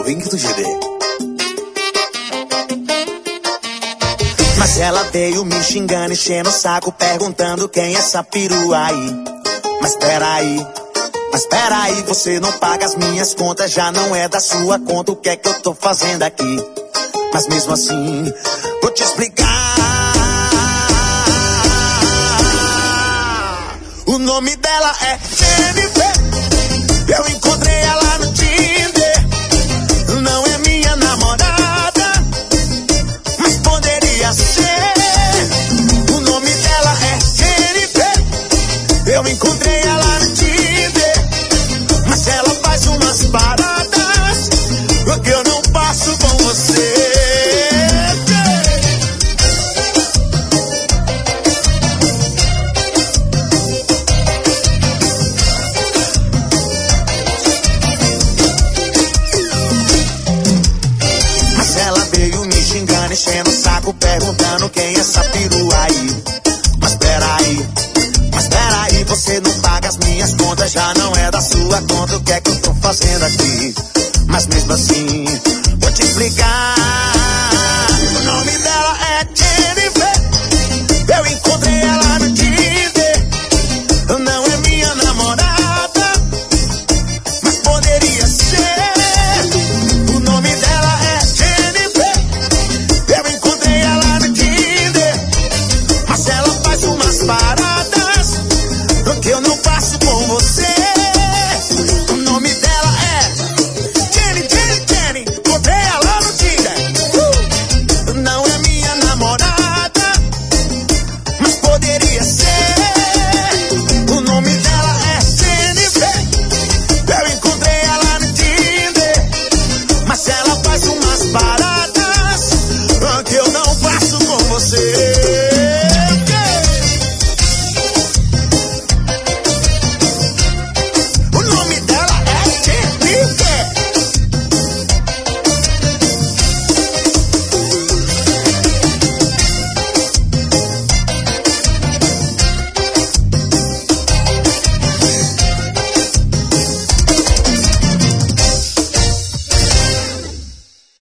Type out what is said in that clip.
link do GD. Mas ela veio me xingando, enchendo o saco, perguntando quem é essa perua aí. Mas peraí, você não paga as minhas contas, já não é da sua conta, o que é que eu tô fazendo aqui? Mas mesmo assim, vou te explicar. O nome dela é Jennifer, eu encontrei ela no Tinder. Não é minha namorada, mas poderia ser. O nome dela é Jennifer, eu encontrei ela no Tinder. Mas ela faz umas paradas que eu não passo com você. Enchendo o saco, perguntando quem é essa perua aí. Mas peraí, você não paga as minhas contas, já não é da sua conta, o que é que eu tô fazendo aqui? Mas mesmo assim, vou te explicar.